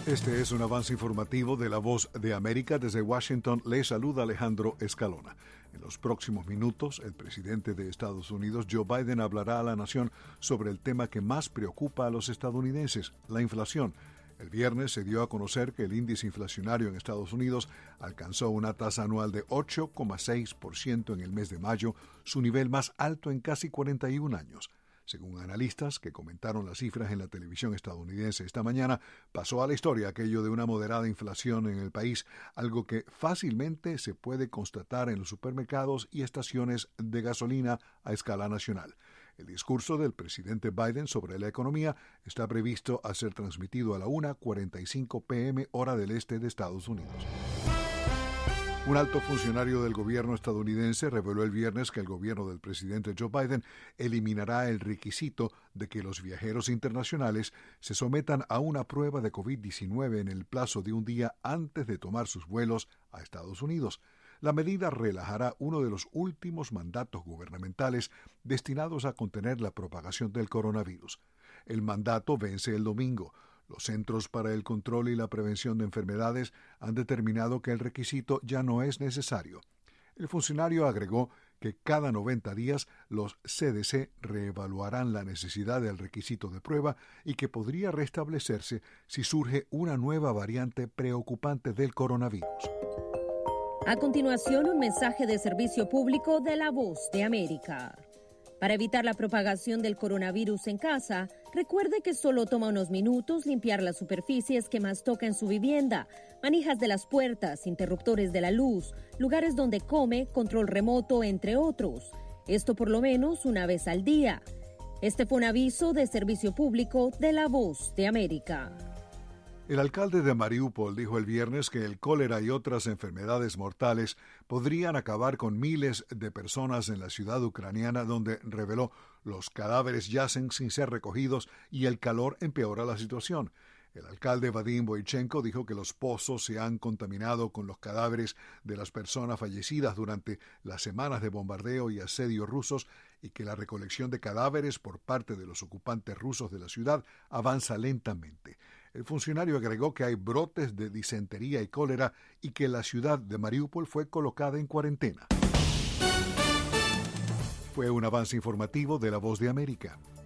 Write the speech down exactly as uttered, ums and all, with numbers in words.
Este es un avance informativo de La Voz de América. Desde Washington le saluda Alejandro Escalona. En los próximos minutos, el presidente de Estados Unidos, Joe Biden, hablará a la nación sobre el tema que más preocupa a los estadounidenses, la inflación. El viernes se dio a conocer que el índice inflacionario en Estados Unidos alcanzó una tasa anual de ocho coma seis por ciento en el mes de mayo, su nivel más alto en casi cuarenta y un años. Según analistas que comentaron las cifras en la televisión estadounidense esta mañana, pasó a la historia aquello de una moderada inflación en el país, algo que fácilmente se puede constatar en los supermercados y estaciones de gasolina a escala nacional. El discurso del presidente Biden sobre la economía está previsto a ser transmitido a la una cuarenta y cinco p m hora del este de Estados Unidos. Un alto funcionario del gobierno estadounidense reveló el viernes que el gobierno del presidente Joe Biden eliminará el requisito de que los viajeros internacionales se sometan a una prueba de covid diecinueve en el plazo de un día antes de tomar sus vuelos a Estados Unidos. La medida relajará uno de los últimos mandatos gubernamentales destinados a contener la propagación del coronavirus. El mandato vence el domingo. Los Centros para el Control y la Prevención de Enfermedades han determinado que el requisito ya no es necesario. El funcionario agregó que cada noventa días los C D C reevaluarán la necesidad del requisito de prueba y que podría restablecerse si surge una nueva variante preocupante del coronavirus. A continuación, un mensaje de servicio público de La Voz de América. Para evitar la propagación del coronavirus en casa, recuerde que solo toma unos minutos limpiar las superficies que más toca en su vivienda, manijas de las puertas, interruptores de la luz, lugares donde come, control remoto, entre otros. Esto por lo menos una vez al día. Este fue un aviso de servicio público de La Voz de América. El alcalde de Mariúpol dijo el viernes que el cólera y otras enfermedades mortales podrían acabar con miles de personas en la ciudad ucraniana, donde reveló los cadáveres yacen sin ser recogidos y el calor empeora la situación. El alcalde Vadim Boychenko dijo que los pozos se han contaminado con los cadáveres de las personas fallecidas durante las semanas de bombardeo y asedio rusos y que la recolección de cadáveres por parte de los ocupantes rusos de la ciudad avanza lentamente. El funcionario agregó que hay brotes de disentería y cólera y que la ciudad de Mariúpol fue colocada en cuarentena. Fue un avance informativo de La Voz de América.